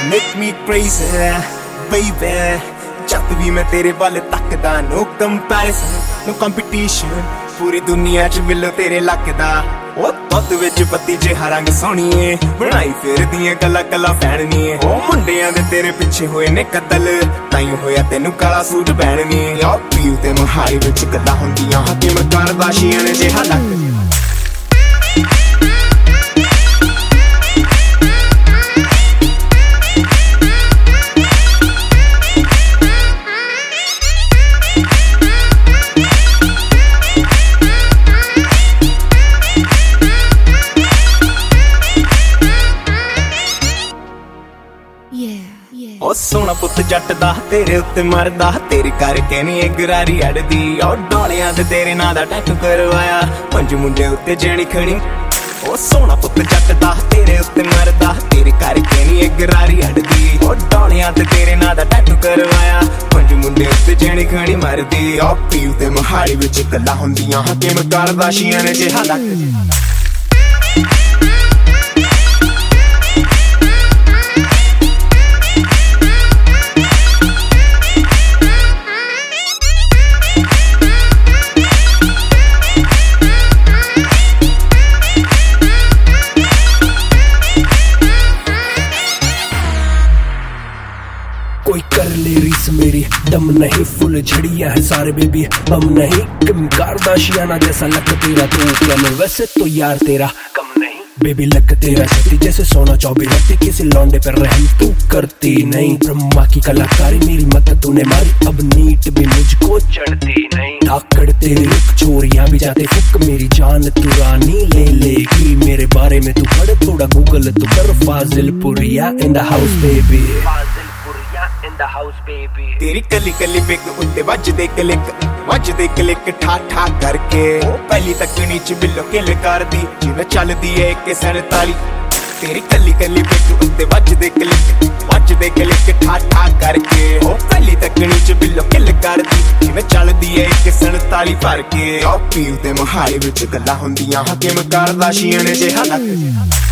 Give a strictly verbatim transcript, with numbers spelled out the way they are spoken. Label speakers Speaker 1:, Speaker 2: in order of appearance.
Speaker 1: make me crazy baby जब भी मैं तेरे वाल तकदा no comparison no competition पूरी दुनिया च मिलो तेरे लगदा ओ दुध विच पत्ती जिहा रंग सोहणीए बनाई फिरदियां कला कला फैननीए ओ मुंडियां दे तेरे पिछे होए ने कतल ताईं होया तैनू काला सूट पहननी ओ पीऊ ते महाई विच गल्लां हुंदियां कि मैं करदा शीन जिहा लगदा ओ सोना पुत जट दा तेरे उत्ते मरदा तेरे करके नी एक गरारी अड़दी ओ डोलियां ते तेरे नां दा टैटू करवाया पंज मुंडे उत्ते जेणी खड़ी ओ सोना पुत जट दा तेरे उत्ते मरदा तेरे करके नी एक गरारी अड़दी ओ डोलियां ते तेरे नां दा टैटू करवाया पंज मुंडे उत्ते जेणी खड़ी मरदी ओ पीऊ ते महाड़ी विच गल्लां हुंदियां कि मैं करदा शीन जिहा लगदा
Speaker 2: कोई कर ले रीस मेरी दम नहीं फुल झड़िया है सारे बेबी बम नहीं किम कार्दाशियाना जैसा लग तेरा तू कम वैसे तो यार तेरा कम नहीं बेबी लग तेरा छत्ती जैसे सोना चौबी रत्ती किसी लौंडे पर रहम तू करती नहीं ब्रह्मा की कलाकारी मेरी मत तूने मारी अब नीट भी मुझको चढ़ती नहीं धाकड़ तेरे रुख छोरियां भी जाते फुक मेरी जान तू रानी ले लेगी मेरे बारे में तू पढ़ थोड़ा गूगल तू कर Fazilpuria in the house baby in the house baby
Speaker 1: तेरी कली कली बिग उत्ते वजदे क्लिक वजदे क्लिक ठा ठा करके ओ पहली तकनी च बिल्लो किल करदी जिवें चलदी ए के सैंताली तेरी कली कली बिग उत्ते वजदे क्लिक वजदे क्लिक ठा ठा करके ओ पहली तकनी च बिल्लो किल करदी जिवें चलदी ए के सैंताली भर के ओ पीऊ ते महाई विच गल्लां हुंदियां कि मैं करदा शीन जिहा लगदा